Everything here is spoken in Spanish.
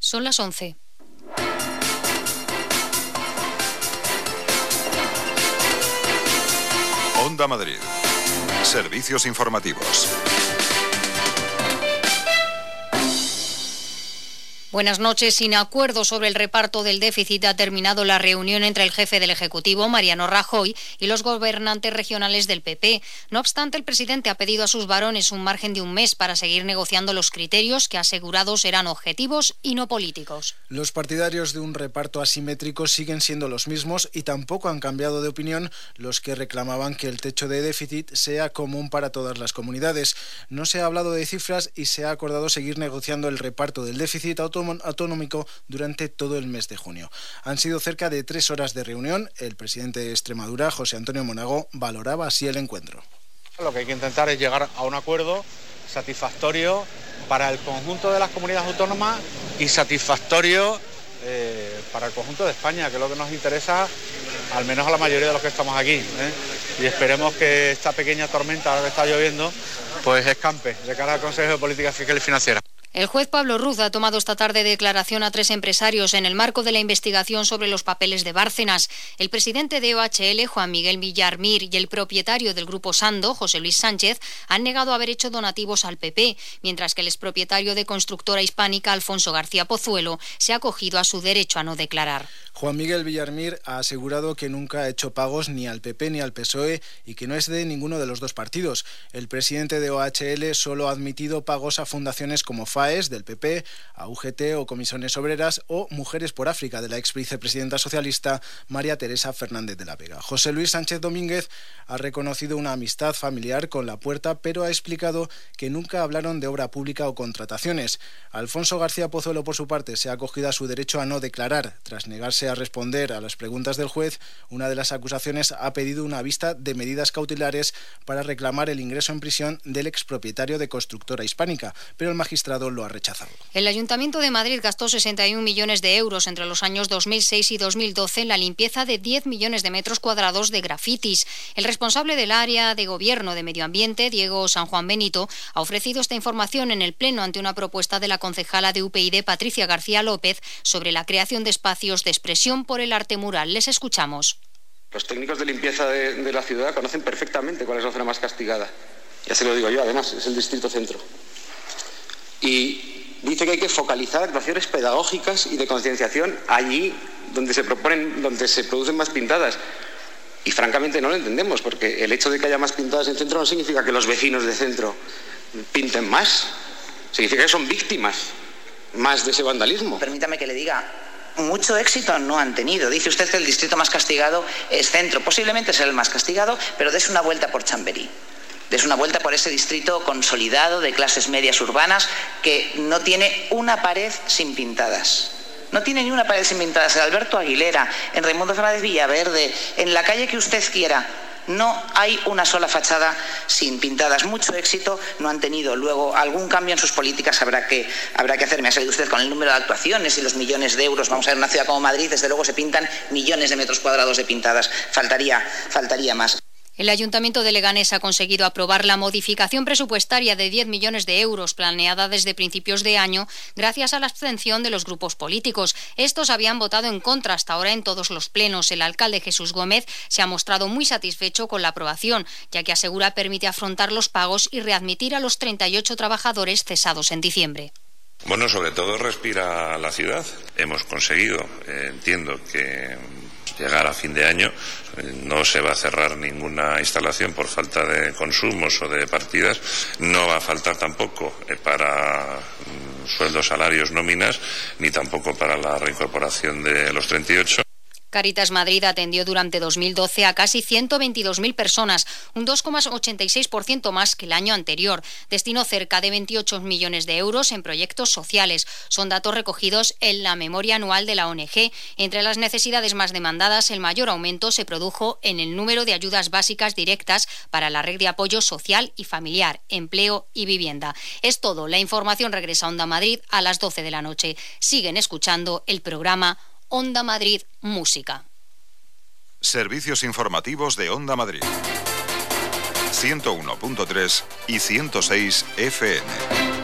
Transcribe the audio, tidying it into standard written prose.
Son las 11. Onda Madrid. Servicios informativos. Buenas noches. Sin acuerdo sobre el reparto del déficit ha terminado la reunión entre el jefe del Ejecutivo, Mariano Rajoy, y los gobernantes regionales del PP. No obstante, el presidente ha pedido a sus varones un margen de un mes para seguir negociando los criterios que ha asegurado serán objetivos y no políticos. Los partidarios de un reparto asimétrico siguen siendo los mismos y tampoco han cambiado de opinión los que reclamaban que el techo de déficit sea común para todas las comunidades. No se ha hablado de cifras y se ha acordado seguir negociando el reparto del déficit autonómico durante todo el mes de junio. Han sido cerca de 3 horas de reunión. El presidente de Extremadura, José Antonio Monago, valoraba así el encuentro. Lo que hay que intentar es llegar a un acuerdo satisfactorio para el conjunto de las comunidades autónomas y satisfactorio para el conjunto de España, que es lo que nos interesa, al menos a la mayoría de los que estamos aquí, Y esperemos que esta pequeña tormenta, ahora que está lloviendo, pues escampe de cara al Consejo de Política Fiscal y Financiera. El juez Pablo Ruz ha tomado esta tarde declaración a 3 empresarios en el marco de la investigación sobre los papeles de Bárcenas. El presidente de OHL, Juan Miguel Villarmir, y el propietario del Grupo Sando, José Luis Sánchez, han negado haber hecho donativos al PP, mientras que el expropietario de Constructora Hispánica, Alfonso García Pozuelo, se ha acogido a su derecho a no declarar. Juan Miguel Villarmir ha asegurado que nunca ha hecho pagos ni al PP ni al PSOE y que no es de ninguno de los dos partidos. El presidente de OHL solo ha admitido pagos a fundaciones como FAES del PP, a UGT o Comisiones Obreras o Mujeres por África de la ex vicepresidenta socialista María Teresa Fernández de la Vega. José Luis Sánchez Domínguez ha reconocido una amistad familiar con La Puerta, pero ha explicado que nunca hablaron de obra pública o contrataciones. Alfonso García Pozuelo, por su parte, se ha acogido a su derecho a no declarar. Tras negarse a responder a las preguntas del juez, una de las acusaciones ha pedido una vista de medidas cautelares para reclamar el ingreso en prisión del expropietario de Constructora Hispánica, pero el magistrado lo ha rechazado. El Ayuntamiento de Madrid gastó 61 millones de euros entre los años 2006 y 2012 en la limpieza de 10 millones de metros cuadrados de grafitis. El responsable del área de Gobierno de Medio Ambiente, Diego San Juan Benito, ha ofrecido esta información en el Pleno ante una propuesta de la concejala de UPyD, Patricia García López, sobre la creación de espacios de expresión por el arte mural. Les escuchamos. Los técnicos de limpieza de la ciudad conocen perfectamente cuál es la zona más castigada. Ya se lo digo yo, además, es el Distrito Centro. Y dice que hay que focalizar actuaciones pedagógicas y de concienciación allí donde se producen más pintadas. Y francamente no lo entendemos, porque el hecho de que haya más pintadas en centro no significa que los vecinos de centro pinten más. Significa que son víctimas más de ese vandalismo. Permítame que le diga, mucho éxito no han tenido. Dice usted que el distrito más castigado es centro. Posiblemente será el más castigado, pero des una vuelta por Chamberí. Des una vuelta por ese distrito consolidado de clases medias urbanas que no tiene una pared sin pintadas. No tiene ni una pared sin pintadas. En Alberto Aguilera, en Raimundo Fernández Villaverde, en la calle que usted quiera. No hay una sola fachada sin pintadas. Mucho éxito no han tenido. Luego, algún cambio en sus políticas habrá que hacer. Me ha salido usted con el número de actuaciones y los millones de euros. Vamos a ver, una ciudad como Madrid, desde luego se pintan millones de metros cuadrados de pintadas. Faltaría más. El Ayuntamiento de Leganés ha conseguido aprobar la modificación presupuestaria de 10 millones de euros planeada desde principios de año gracias a la abstención de los grupos políticos. Estos habían votado en contra hasta ahora en todos los plenos. El alcalde Jesús Gómez se ha mostrado muy satisfecho con la aprobación, ya que asegura permite afrontar los pagos y readmitir a los 38 trabajadores cesados en diciembre. Bueno, sobre todo respira la ciudad. Hemos conseguido, entiendo que llegar a fin de año, no se va a cerrar ninguna instalación por falta de consumos o de partidas, no va a faltar tampoco para sueldos, salarios, nóminas, ni tampoco para la reincorporación de los 38. Cáritas Madrid atendió durante 2012 a casi 122.000 personas, un 2,86% más que el año anterior. Destinó cerca de 28 millones de euros en proyectos sociales. Son datos recogidos en la memoria anual de la ONG. Entre las necesidades más demandadas, el mayor aumento se produjo en el número de ayudas básicas directas para la red de apoyo social y familiar, empleo y vivienda. Es todo. La información regresa a Onda Madrid a las 12 de la noche. Siguen escuchando el programa Onda Madrid Música. Servicios informativos de Onda Madrid. 101.3 y 106 FM.